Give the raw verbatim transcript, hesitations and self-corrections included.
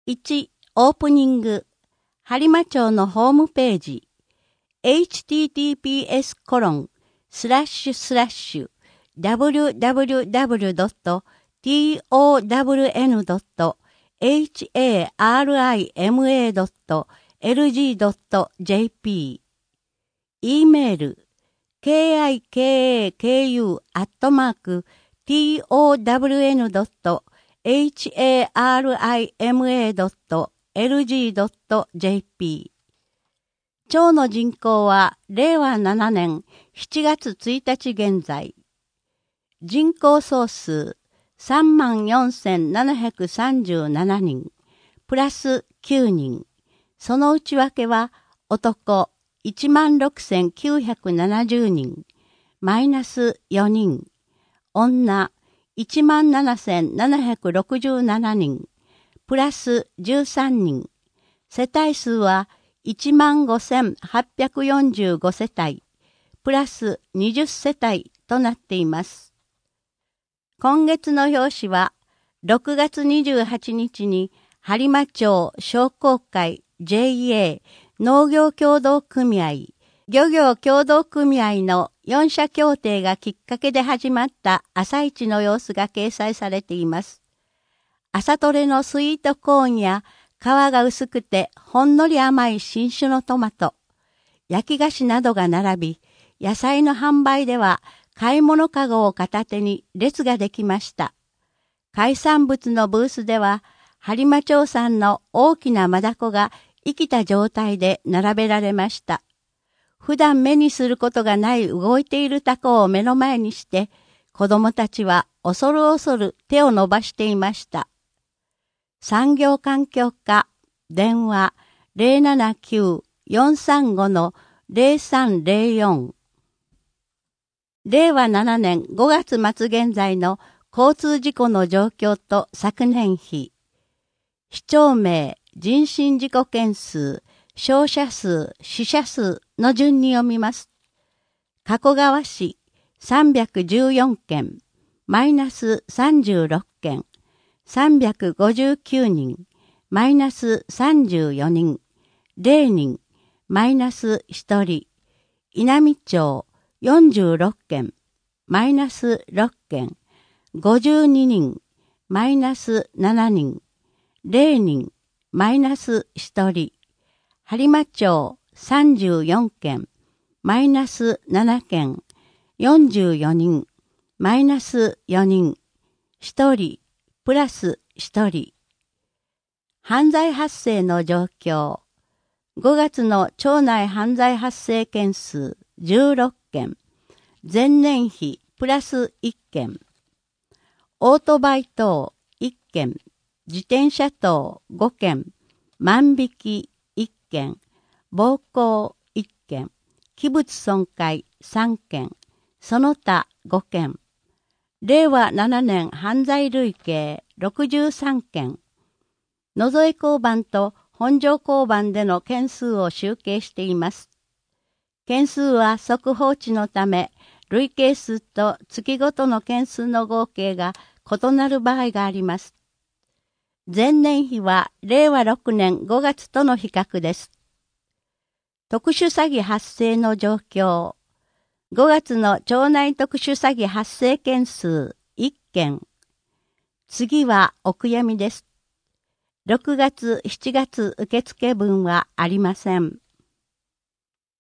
いち. オープニング。播磨町のホームページ。エイチティーティーピーエスコロンスラッシュスラッシュダブリューダブリューダブリュードットトワンドットエイチエーアールアイエムエードットエルジードットジェーピー。e メール ケーアイケーエーケーユー アットマーク トワンドットエイチエーアールアイエムエードットエルジードットジェーピー。町の人口はれいわななねんしちがつついたち現在。人口総数さんまんよんせんななひゃくさんじゅうななにん、プラスきゅうにん。その内訳は男いちまんろくせんきゅうひゃくななじゅうにん、マイナスよにん。女いちまんななせんななひゃくろくじゅうななにん、プラスじゅうさんにん。世帯数はいちまんごせんはっぴゃくよんじゅうごせたい、プラスにじゅっせたいとなっています。今月の表紙は、ろくがつにじゅうはちにちに播磨町商工会 ジェーエー 農業協同組合、漁業協同組合のよんしゃ協定がきっかけで始まった朝市の様子が掲載されています。朝採れのスイートコーンや皮が薄くてほんのり甘い新種のトマト、焼き菓子などが並び、野菜の販売では買い物かごを片手に列ができました。海産物のブースでは、播磨町産の大きなマダコが生きた状態で並べられました。普段目にすることがない動いているタコを目の前にして、子供たちは恐る恐る手を伸ばしていました。産業環境課、電話 ゼロななきゅう よんさんご ゼロさんゼロよん。れいわななねんごがつまつ現在の交通事故の状況と昨年比。市町名、人身事故件数、傷者数、死者数の順に読みます。加古川市さんびゃくじゅうよんけん、マイナスさんじゅうろっけん、さんびゃくごじゅうきゅうにん、マイナスさんじゅうよにん、ゼロにん、マイナスひとり。稲美町よんじゅうろっけん、マイナスろっけん、ごじゅうににん、マイナスななにん、ゼロにん、マイナスひとり。播磨町さんじゅうよんけん、マイナスななけん、よんじゅうよにん、マイナスよにん、ひとり、プラスひとり。犯罪発生の状況。ごがつの町内犯罪発生件数じゅうろっけん、前年比プラスいっけん。オートバイ等いっけん、自転車等ごけん、万引きいっけん、暴行いっけん、器物損壊さんけん、その他ごけん。れいわななねん犯罪累計ろくじゅうさんけん。野添交番と本庄交番での件数を集計しています。件数は速報値のため、累計数と月ごとの件数の合計が異なる場合があります。前年比はれいわろくねんごがつとの比較です。特殊詐欺発生の状況。ごがつの町内特殊詐欺発生件数いっけん。次はお悔やみです。ろくがつ、しちがつ受付分はありません。